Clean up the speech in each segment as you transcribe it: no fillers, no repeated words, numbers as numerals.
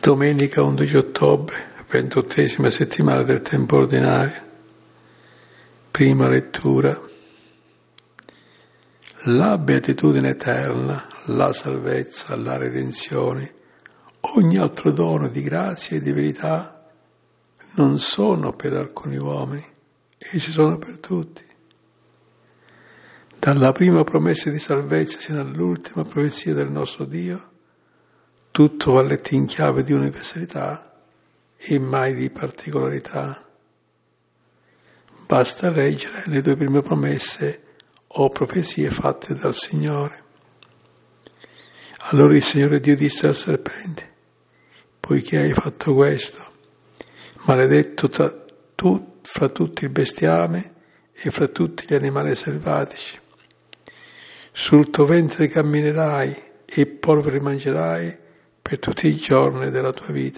Domenica 11 ottobre, 28ª settimana del tempo ordinario. Prima lettura. La beatitudine eterna, la salvezza, la redenzione, ogni altro dono di grazia e di verità non sono per alcuni uomini, essi sono per tutti. Dalla prima promessa di salvezza sino all'ultima profezia del nostro Dio, tutto va letto in chiave di universalità e mai di particolarità. Basta leggere le due prime promesse o profezie fatte dal Signore. Allora il Signore Dio disse al serpente: poiché hai fatto questo, maledetto fra tutti il bestiame e fra tutti gli animali selvatici. Sul tuo ventre camminerai e polvere mangerai per tutti i giorni della tua vita.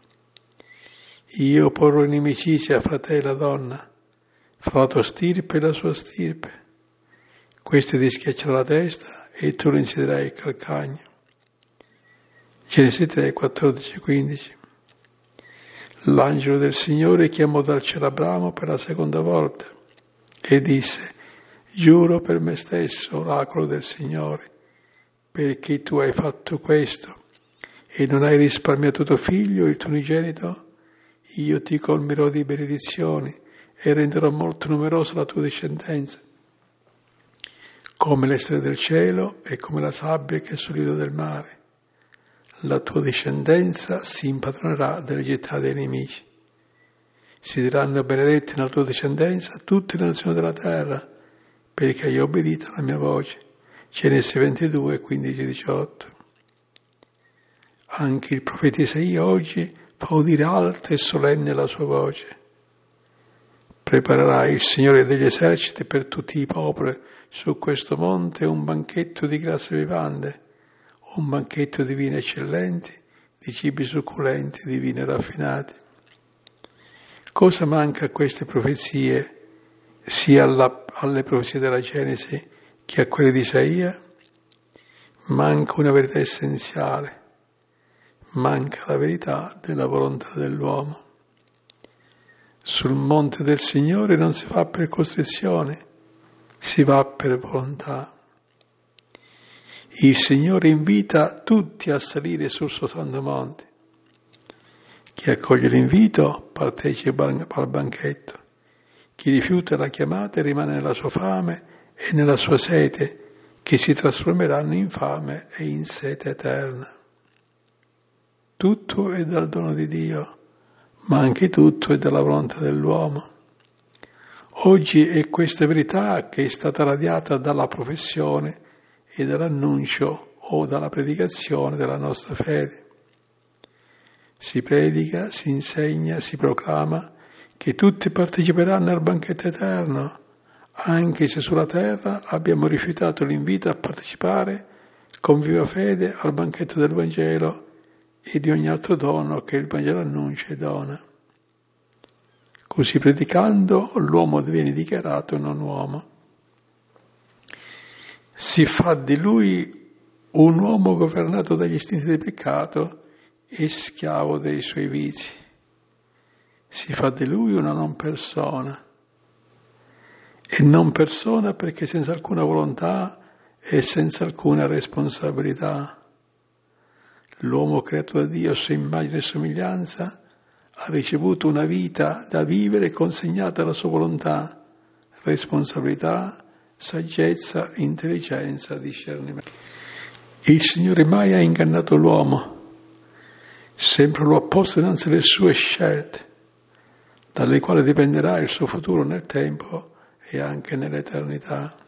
Io porrò inimicizia fra te e la donna, fra la tua stirpe e la sua stirpe. Questi ti schiaccerà la testa e tu lo insiederai il calcagno. Genesi 3, 14, 15. L'angelo del Signore chiamò dal cielo Abramo per la seconda volta e disse: giuro per me stesso, oracolo del Signore, perché tu hai fatto questo e non hai risparmiato tuo figlio, il tuo unigenito, io ti colmerò di benedizioni e renderò molto numerosa la tua discendenza, come le stelle del cielo e come la sabbia che è sul lido del mare. La tua discendenza si impadronerà delle città dei nemici. Si diranno benedetti nella tua discendenza tutte le nazioni della terra, perché hai obbedito alla mia voce. Genesi 22, 15, 18. Anche il profeta Isaia oggi fa udire alta e solenne la sua voce. Preparerà il Signore degli eserciti per tutti i popoli su questo monte un banchetto di grasse vivande, un banchetto di vini eccellenti, di cibi succulenti, di vini raffinati. Cosa manca a queste profezie, sia alle profezie della Genesi che a quelle di Isaia? Manca una verità essenziale. Manca la verità della volontà dell'uomo. Sul monte del Signore non si va per costrizione, si va per volontà. Il Signore invita tutti a salire sul suo santo monte. Chi accoglie l'invito partecipa al banchetto. Chi rifiuta la chiamata rimane nella sua fame e nella sua sete, che si trasformeranno in fame e in sete eterna. Tutto è dal dono di Dio, ma anche tutto è dalla volontà dell'uomo. Oggi è questa verità che è stata radiata dalla professione e dall'annuncio o dalla predicazione della nostra fede. Si predica, si insegna, si proclama che tutti parteciperanno al banchetto eterno, anche se sulla terra abbiamo rifiutato l'invito a partecipare con viva fede al banchetto del Vangelo e di ogni altro dono che il Vangelo annuncia e dona. Così predicando l'uomo diviene dichiarato non uomo. Si fa di lui un uomo governato dagli istinti di peccato e schiavo dei suoi vizi. Si fa di lui una non persona. E non persona perché senza alcuna volontà e senza alcuna responsabilità. L'uomo creato da Dio a sua immagine e somiglianza ha ricevuto una vita da vivere consegnata alla sua volontà, responsabilità, saggezza, intelligenza, discernimento. Il Signore mai ha ingannato l'uomo, sempre lo ha posto innanzi alle sue scelte, dalle quali dipenderà il suo futuro nel tempo e anche nell'eternità.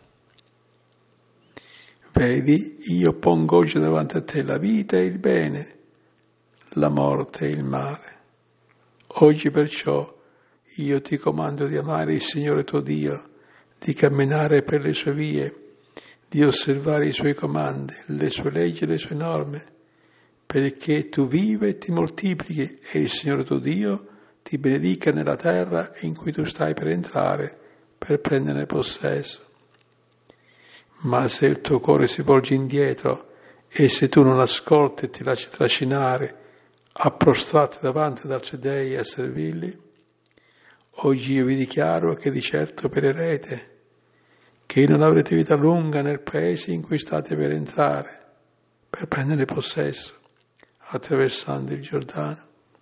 Vedi, io pongo oggi davanti a te la vita e il bene, la morte e il male. Oggi perciò io ti comando di amare il Signore tuo Dio, di camminare per le sue vie, di osservare i suoi comandi, le sue leggi e le sue norme, perché tu viva e ti moltiplichi e il Signore tuo Dio ti benedica nella terra in cui tu stai per entrare, per prenderne possesso. Ma se il tuo cuore si volge indietro e se tu non ascolti e ti lasci trascinare a prostrarti davanti ad altri dei e a servirli, oggi io vi dichiaro che di certo perirete, che non avrete vita lunga nel paese in cui state per entrare, per prendere possesso, attraversando il Giordano.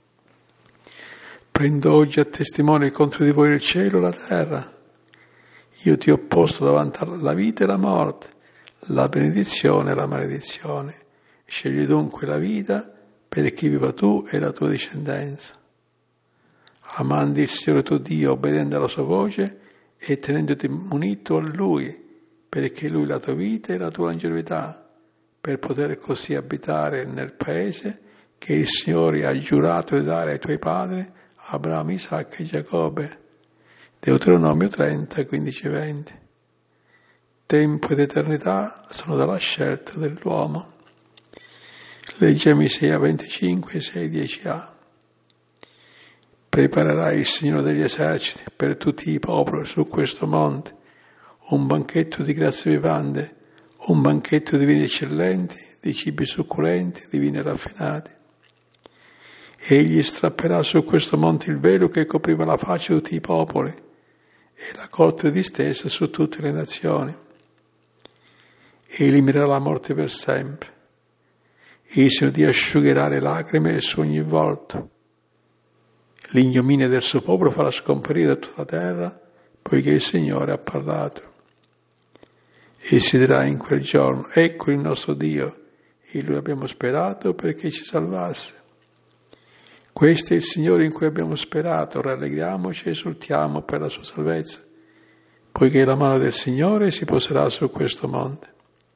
Prendo oggi a testimone contro di voi il cielo e la terra. Io ti ho posto davanti alla vita e la morte, la benedizione e la maledizione. Scegli dunque la vita perché viva tu e la tua discendenza. Amando il Signore tuo Dio, obbedendo alla sua voce e tenendoti munito a Lui, perché Lui è la tua vita e la tua longevità, per poter così abitare nel paese che il Signore ha giurato di dare ai tuoi padri, Abramo, Isacco e Giacobbe. Deuteronomio 30, 15-20. Tempo ed eternità sono dalla scelta dell'uomo. Leggiamo Isaia 25, 6, 10a. Preparerai il Signore degli eserciti per tutti i popoli su questo monte, un banchetto di grazia vivante, un banchetto di vini eccellenti, di cibi succulenti, di vini raffinati. Egli strapperà su questo monte il velo che copriva la faccia di tutti i popoli e la corte distesa su tutte le nazioni. Eliminerà la morte per sempre. Il Signore ti asciugherà le lacrime su ogni volto. L'ignominia del suo popolo farà scomparire da tutta la terra, poiché il Signore ha parlato. E si dirà in quel giorno: ecco il nostro Dio, in Lui abbiamo sperato perché ci salvasse. Questo è il Signore in cui abbiamo sperato, rallegriamoci e esultiamo per la sua salvezza, poiché la mano del Signore si poserà su questo monte.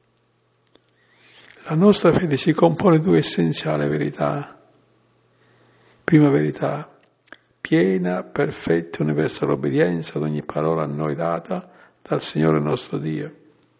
La nostra fede si compone di due essenziali verità. Prima verità: piena, perfetta, universale obbedienza ad ogni parola a noi data dal Signore nostro Dio.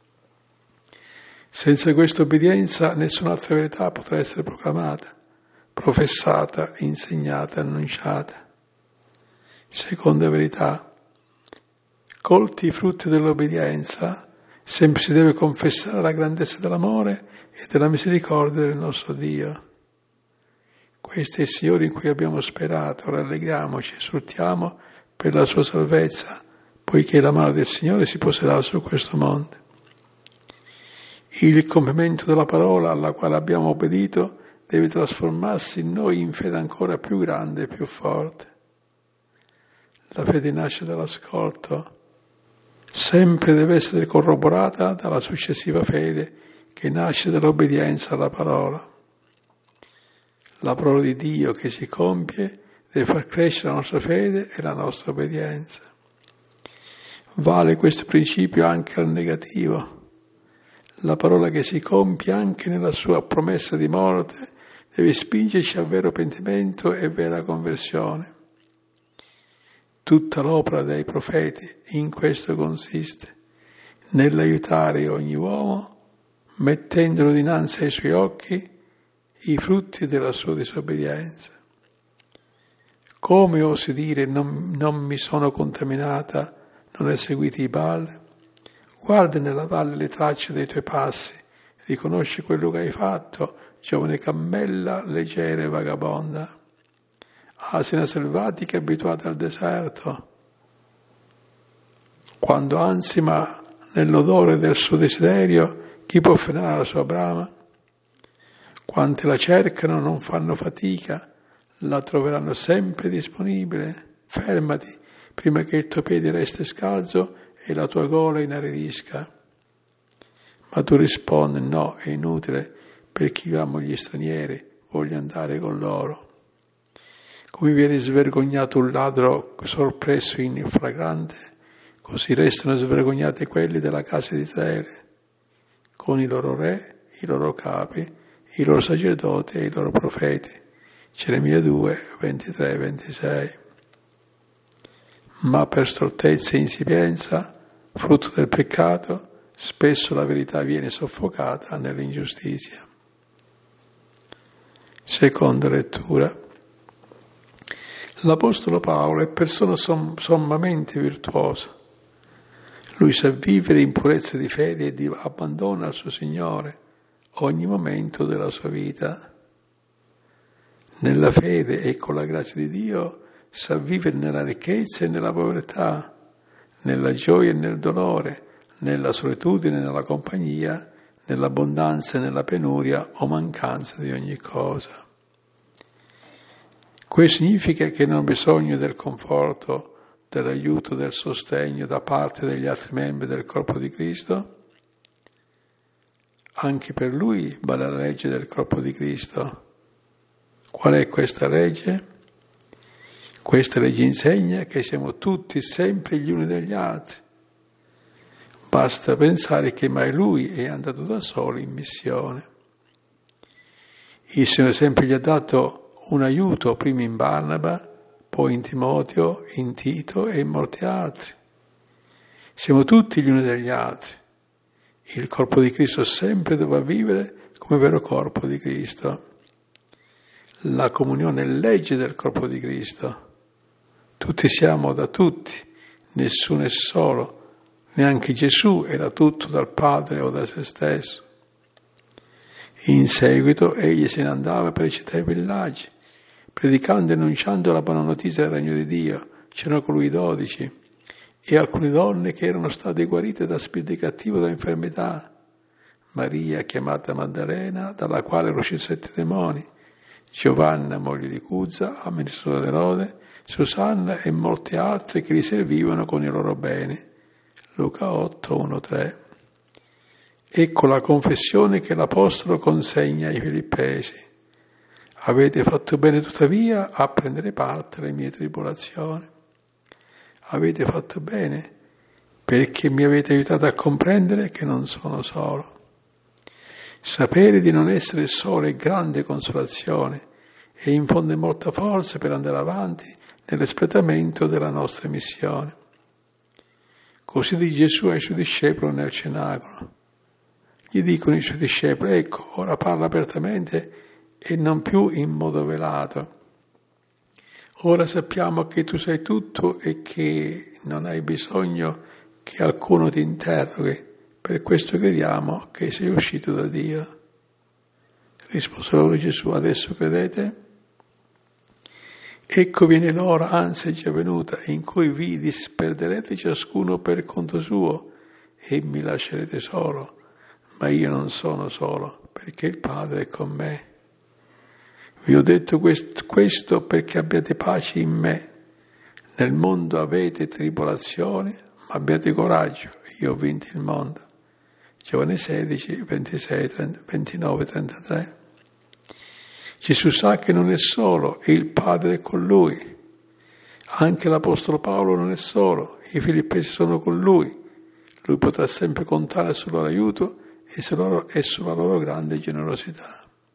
Senza questa obbedienza nessun'altra verità potrà essere proclamata, professata, insegnata, annunciata. Seconda verità: colti i frutti dell'obbedienza, sempre si deve confessare la grandezza dell'amore e della misericordia del nostro Dio. Questo è il Signore in cui abbiamo sperato, rallegriamoci, esultiamo per la sua salvezza, poiché la mano del Signore si poserà su questo monte. Il compimento della parola alla quale abbiamo obbedito deve trasformarsi in noi in fede ancora più grande e più forte. La fede nasce dall'ascolto, sempre deve essere corroborata dalla successiva fede che nasce dall'obbedienza alla parola. La parola di Dio che si compie deve far crescere la nostra fede e la nostra obbedienza. Vale questo principio anche al negativo. La parola che si compie anche nella sua promessa di morte deve spingerci a vero pentimento e vera conversione. Tutta l'opera dei profeti in questo consiste, nell'aiutare ogni uomo, mettendolo dinanzi ai suoi occhi, i frutti della sua disobbedienza. Come osi dire non mi sono contaminata, non hai seguito i Baal? Guarda nella valle le tracce dei tuoi passi, riconosci quello che hai fatto, giovane cammella leggera e vagabonda, asina selvatica abituata al deserto. Quando ansima nell'odore del suo desiderio, chi può frenare la sua brama? Quanti la cercano non fanno fatica, la troveranno sempre disponibile. Fermati prima che il tuo piede resti scalzo e la tua gola inaridisca. Ma tu rispondi: no, è inutile, perché io amo gli stranieri, voglio andare con loro. Come viene svergognato un ladro sorpreso in flagrante, così restano svergognati quelli della casa di Israele, con i loro re, i loro capi, i loro sacerdoti e i loro profeti. Geremia 2, 23, 26. Ma per stoltezza e insipienza, frutto del peccato, spesso la verità viene soffocata nell'ingiustizia. Seconda lettura. L'Apostolo Paolo è persona sommamente virtuosa. Lui sa vivere in purezza di fede e abbandona al suo Signore ogni momento della sua vita. nella fede e con la grazia di Dio sa vivere nella ricchezza e nella povertà, nella gioia e nel dolore, nella solitudine e nella compagnia, nell'abbondanza e nella penuria o mancanza di ogni cosa. Questo significa che non ho bisogno del conforto, dell'aiuto, del sostegno da parte degli altri membri del corpo di Cristo. Anche per lui vale la legge del corpo di Cristo. Qual è questa legge? Questa legge insegna che siamo tutti sempre gli uni degli altri. Basta pensare che mai lui è andato da solo in missione. Il Signore sempre gli ha dato un aiuto, prima in Barnaba, poi in Timoteo, in Tito e in molti altri. Siamo tutti gli uni degli altri. Il corpo di Cristo sempre dovrà vivere come vero corpo di Cristo. La comunione è legge del corpo di Cristo. Tutti siamo da tutti, nessuno è solo. Neanche Gesù era tutto dal Padre o da se stesso. In seguito egli se ne andava per le città e i villaggi, predicando e annunciando la buona notizia del regno di Dio. C'erano con lui 12 e alcune donne che erano state guarite da spiriti cattivi o da infermità. Maria, chiamata Maddalena, dalla quale erano usciti 7 demoni, Giovanna, moglie di Cuzza, amministratore d'Erode, Susanna e molti altri che li servivano con i loro beni. Luca 8, 1-3. Ecco la confessione che l'Apostolo consegna ai Filippesi. Avete fatto bene tuttavia a prendere parte alle mie tribolazioni. Avete fatto bene perché mi avete aiutato a comprendere che non sono solo. Sapere di non essere solo è grande consolazione e infonde molta forza per andare avanti nell'espletamento della nostra missione. Così dice Gesù ai suoi discepoli nel cenacolo. Gli dicono i suoi discepoli: ecco, ora parla apertamente e non più in modo velato. Ora sappiamo che tu sai tutto e che non hai bisogno che qualcuno ti interroghi. Per questo crediamo che sei uscito da Dio. Rispose loro Gesù: adesso credete? Ecco viene l'ora, anzi è già venuta, in cui vi disperderete ciascuno per conto suo e mi lascerete solo. Ma io non sono solo, perché il Padre è con me. Vi ho detto questo perché abbiate pace in me. Nel mondo avete tribolazioni, ma abbiate coraggio, io ho vinto il mondo. Giovanni 16, 26, 29, 33. Gesù sa che non è solo, e il Padre è con lui. Anche l'Apostolo Paolo non è solo, i Filippesi sono con lui. Lui potrà sempre contare sul loro aiuto e sulla loro grande generosità.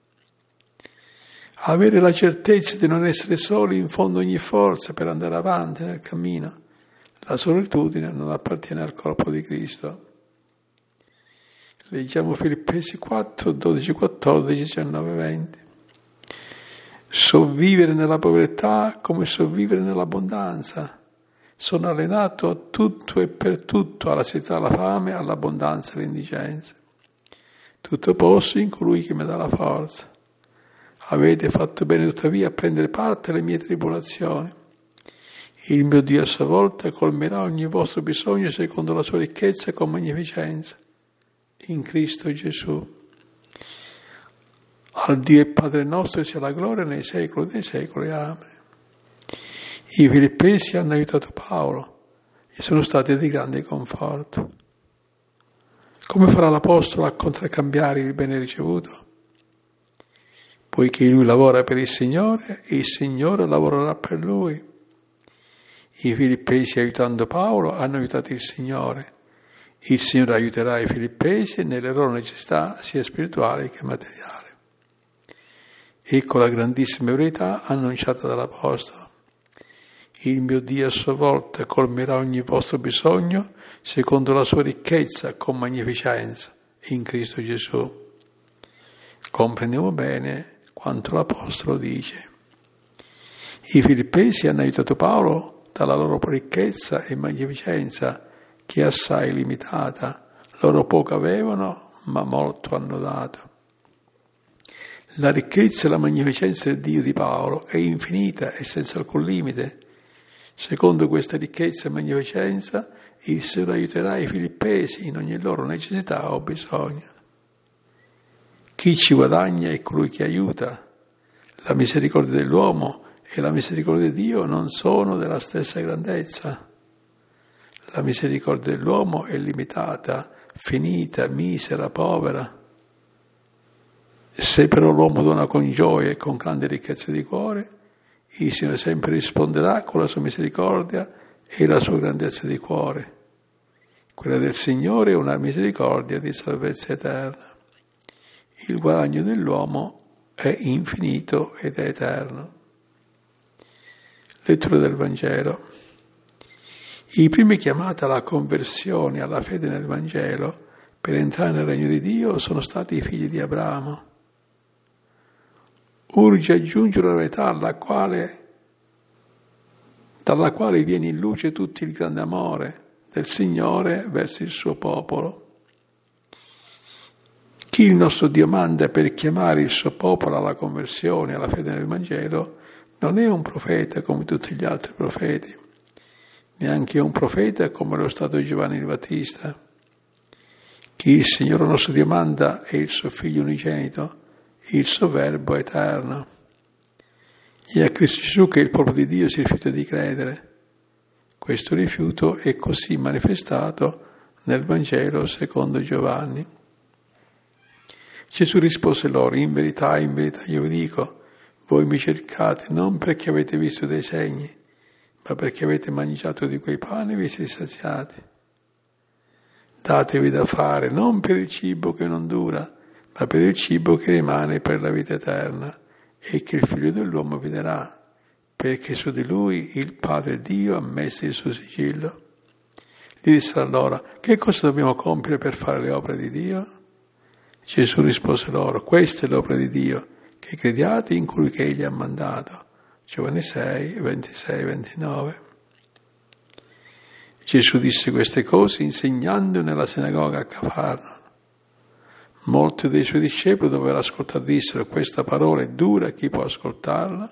Avere la certezza di non essere soli infonde ogni forza per andare avanti nel cammino. La solitudine non appartiene al corpo di Cristo. Leggiamo Filippesi 4, 12, 14, 19, 20. So vivere nella povertà come so vivere nell'abbondanza. Sono allenato a tutto e per tutto, alla sete, alla fame, all'abbondanza e all'indigenza. Tutto posso in colui che mi dà la forza. Avete fatto bene tuttavia a prendere parte alle mie tribolazioni. Il mio Dio a sua volta colmerà ogni vostro bisogno secondo la sua ricchezza con magnificenza. In Cristo Gesù. Al Dio e Padre nostro sia la gloria nei secoli dei secoli. Amen. I Filippesi hanno aiutato Paolo e sono stati di grande conforto. Come farà l'Apostolo a contraccambiare il bene ricevuto? Poiché lui lavora per il Signore lavorerà per lui. I Filippesi, aiutando Paolo, hanno aiutato il Signore aiuterà i Filippesi nelle loro necessità sia spirituali che materiali. Ecco la grandissima verità annunciata dall'Apostolo. Il mio Dio a sua volta colmerà ogni vostro bisogno secondo la sua ricchezza con magnificenza in Cristo Gesù. Comprendiamo bene quanto l'Apostolo dice. I Filippesi hanno aiutato Paolo dalla loro ricchezza e magnificenza, che è assai limitata. Loro poco avevano, ma molto hanno dato. La ricchezza e la magnificenza del Dio di Paolo è infinita e senza alcun limite. Secondo questa ricchezza e magnificenza, il Signore aiuterà i filippesi in ogni loro necessità o bisogno. Chi ci guadagna è colui che aiuta. La misericordia dell'uomo e la misericordia di Dio non sono della stessa grandezza. La misericordia dell'uomo è limitata, finita, misera, povera. Se però l'uomo dona con gioia e con grande ricchezza di cuore, il Signore sempre risponderà con la sua misericordia e la sua grandezza di cuore. Quella del Signore è una misericordia di salvezza eterna. Il guadagno dell'uomo è infinito ed è eterno. Lettura del Vangelo. I primi chiamati alla conversione, alla fede nel Vangelo, per entrare nel regno di Dio, sono stati i figli di Abramo. Urge aggiungere la verità dalla quale viene in luce tutto il grande amore del Signore verso il suo popolo. Chi il nostro Dio manda per chiamare il suo popolo alla conversione, alla fede nel Vangelo, non è un profeta come tutti gli altri profeti, neanche un profeta come lo stato Giovanni il Battista. Chi il Signore nostro Dio manda è il suo Figlio unigenito, il suo Verbo eterno. È a Cristo Gesù che il popolo di Dio si rifiuta di credere. Questo rifiuto è così manifestato nel Vangelo secondo Giovanni. Gesù rispose loro: in verità io vi dico, voi mi cercate non perché avete visto dei segni, ma perché avete mangiato di quei pani e vi siete saziati. Datevi da fare non per il cibo che non dura, ma per il cibo che rimane per la vita eterna, e che il Figlio dell'uomo vi darà, perché su di lui il Padre Dio ha messo il suo sigillo. Gli disse allora: che cosa dobbiamo compiere per fare le opere di Dio? Gesù rispose loro: questa è l'opera di Dio, che crediate in colui che Egli ha mandato. Giovanni 6, 26, 29. Gesù disse queste cose insegnando nella sinagoga a Cafarno. Molti dei suoi discepoli, dopo aver ascoltato, dissero: questa parola è dura, chi può ascoltarla?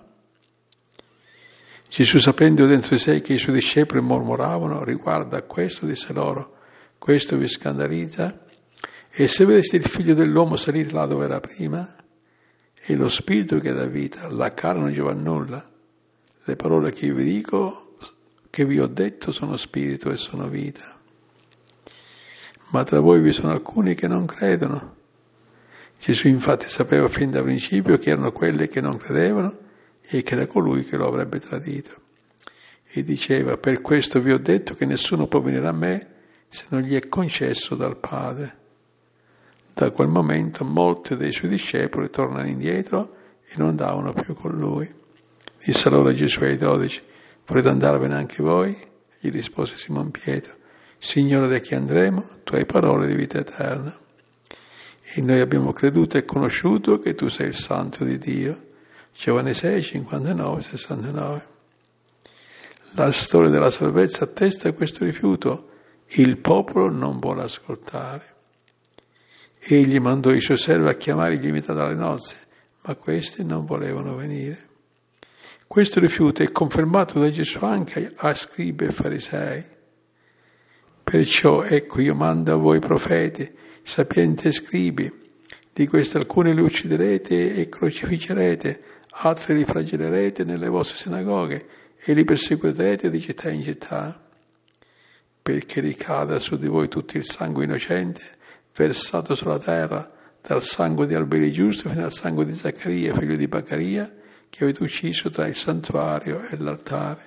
Gesù, sapendo dentro di sé che i suoi discepoli mormoravano riguardo a questo, disse loro: questo vi scandalizza? E se vedeste il Figlio dell'uomo salire là dove era prima? È lo Spirito che dà vita, la carne non giova a nulla. Le parole che io vi dico, che vi ho detto, sono spirito e sono vita. Ma tra voi vi sono alcuni che non credono. Gesù infatti sapeva fin da principio che erano quelli che non credevano e che era colui che lo avrebbe tradito. E diceva: per questo vi ho detto che nessuno può venire a me se non gli è concesso dal Padre. Da quel momento molti dei suoi discepoli tornano indietro e non andavano più con lui. Disse allora Gesù ai 12: volete andarvene anche voi? Gli rispose Simon Pietro: Signore, da chi andremo? Tu hai parole di vita eterna. E noi abbiamo creduto e conosciuto che tu sei il Santo di Dio. Giovanni 6, 59, 69. La storia della salvezza attesta questo rifiuto. Il popolo non vuole ascoltare. Egli mandò i suoi servi a chiamare gli invitati alle nozze, ma questi non volevano venire. Questo rifiuto è confermato da Gesù anche a scribi e farisei. Perciò ecco, io mando a voi profeti, sapienti e scribi. Di questi alcuni li ucciderete e crocificerete, altri li flagellerete nelle vostre sinagoghe e li perseguiterete di città in città, perché ricada su di voi tutto il sangue innocente versato sulla terra, dal sangue di Abele giusto fino al sangue di Zaccaria, figlio di Baccaria, che avete ucciso tra il santuario e l'altare.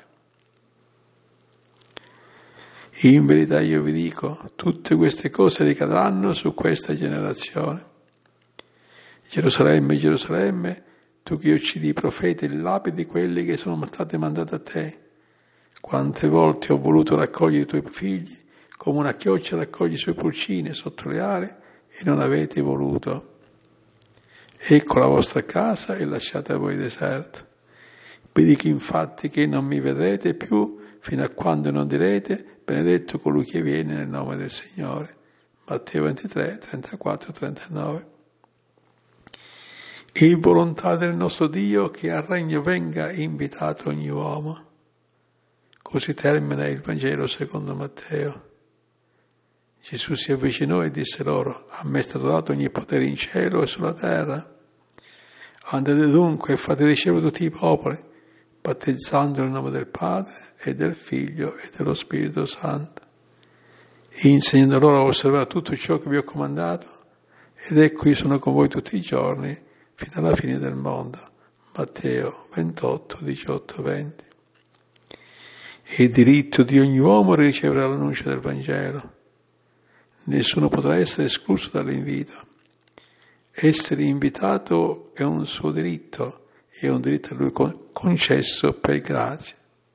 In verità io vi dico, tutte queste cose ricadranno su questa generazione. Gerusalemme, Gerusalemme, tu che uccidi i profeti e lapidi quelli che sono stati mandati a te. Quante volte ho voluto raccogliere i tuoi figli, come una chioccia raccoglie i suoi pulcini sotto le ali, e non avete voluto. Ecco la vostra casa e lasciate a voi deserto. Vi dico infatti che non mi vedrete più fino a quando non direte: benedetto colui che viene nel nome del Signore. Matteo 23, 34, 39. È volontà del nostro Dio che al regno venga invitato ogni uomo. Così termina il Vangelo secondo Matteo. Gesù si avvicinò e disse loro: a me è stato dato ogni potere in cielo e sulla terra. Andate dunque e fate discepoli tutti i popoli, battezzando nel nome del Padre e del Figlio e dello Spirito Santo, e insegnando loro a osservare tutto ciò che vi ho comandato, ed ecco io sono con voi tutti i giorni fino alla fine del mondo. Matteo 28, 18, 20. È diritto di ogni uomo ricevere l'annuncio del Vangelo. Nessuno potrà essere escluso dall'invito. Essere invitato è un suo diritto, è un diritto a lui concesso per grazia.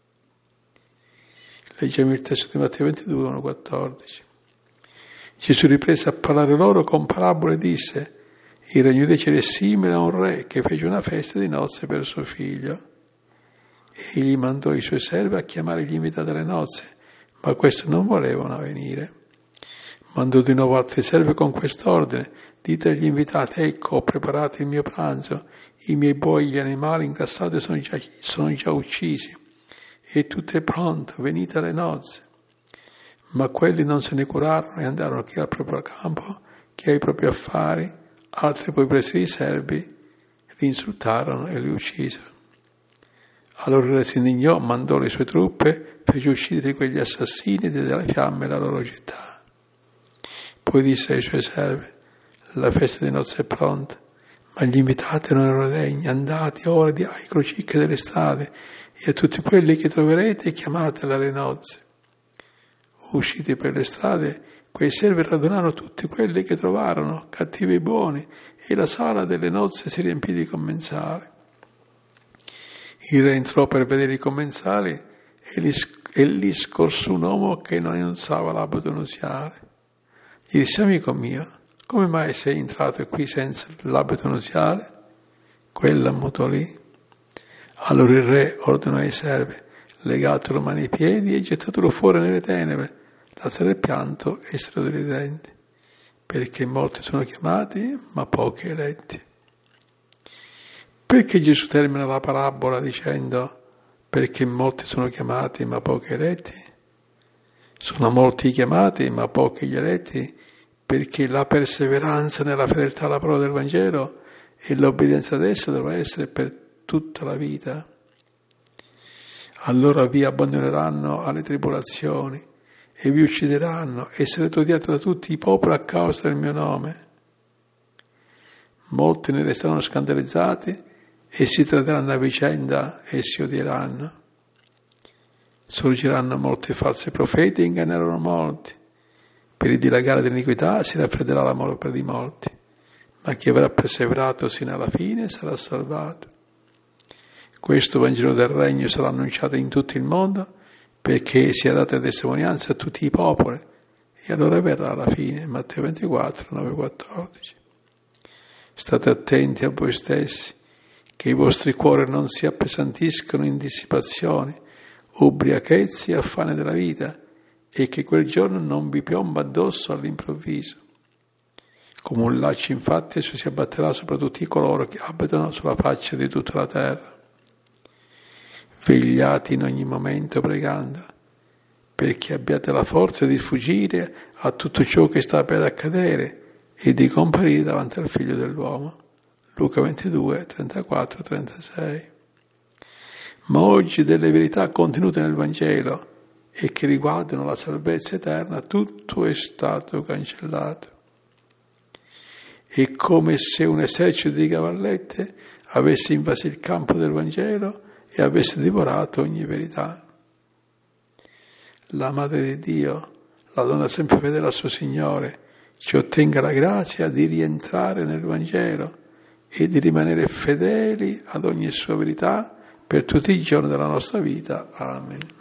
Leggiamo il testo di Matteo 22, 1, 14. Gesù riprese a parlare loro con parabole e disse: il regno dei cieli è simile a un re che fece una festa di nozze per suo figlio. Egli mandò i suoi servi a chiamare gli invitati alle nozze, ma questi non volevano venire. Mandò di nuovo altri servi con quest'ordine: dite agli invitati, ecco, ho preparato il mio pranzo, i miei buoi e gli animali ingrassati sono già uccisi, e tutto è pronto, venite alle nozze. Ma quelli non se ne curarono e andarono chi al proprio campo, chi ai propri affari. Altri poi presero i servi, li insultarono e li uccisero. Allora il re si indignò, mandò le sue truppe, fece uccidere quegli assassini e diede alle fiamme la loro città. Poi disse ai suoi servi: la festa di nozze è pronta, ma gli invitati non erano degni. Andate ora ai crocicchi delle strade e a tutti quelli che troverete chiamateli alle nozze. Usciti per le strade, quei servi radunarono tutti quelli che trovarono, cattivi e buoni, e la sala delle nozze si riempì di commensali. Il re entrò per vedere i commensali e lì scorse un uomo che non indossava l'abito nuziale. Gli disse: amico mio, come mai sei entrato qui senza l'abito nuziale? Quello ammutolì. Allora il re ordinò ai servi: legatelo mani e piedi e gettatelo fuori nelle tenebre, lasciare il pianto e stridore dei denti, perché molti sono chiamati, ma pochi eletti. Perché Gesù termina la parabola dicendo: perché molti sono chiamati, ma pochi eletti? Sono molti i chiamati, ma pochi gli eletti, perché la perseveranza nella fedeltà alla parola del Vangelo e l'obbedienza ad essa dovrà essere per tutta la vita. Allora vi abbandoneranno alle tribolazioni e vi uccideranno e sarete odiati da tutti i popoli a causa del mio nome. Molti ne resteranno scandalizzati e si trarranno a vicenda e si odieranno. Sorgeranno molti falsi profeti e inganneranno molti. Per il dilagare dell'iniquità si raffredderà l'amore di molti, ma chi avrà perseverato sino alla fine sarà salvato. Questo Vangelo del Regno sarà annunciato in tutto il mondo perché sia data testimonianza a tutti i popoli, e allora verrà la fine. Matteo 24, 9, 14. State attenti a voi stessi, che i vostri cuori non si appesantiscano in dissipazioni, ubriachezze e affanni della vita, e che quel giorno non vi piomba addosso all'improvviso. Come un laccio, infatti, esso si abbatterà sopra tutti coloro che abitano sulla faccia di tutta la terra. Vegliate in ogni momento pregando, perché abbiate la forza di fuggire a tutto ciò che sta per accadere e di comparire davanti al Figlio dell'uomo. Luca 22, 34, 36. Ma oggi delle verità contenute nel Vangelo e che riguardano la salvezza eterna, tutto è stato cancellato. È come se un esercito di cavallette avesse invaso il campo del Vangelo e avesse divorato ogni verità. La Madre di Dio, la donna sempre fedele al suo Signore, ci ottenga la grazia di rientrare nel Vangelo e di rimanere fedeli ad ogni sua verità per tutti i giorni della nostra vita. Amen.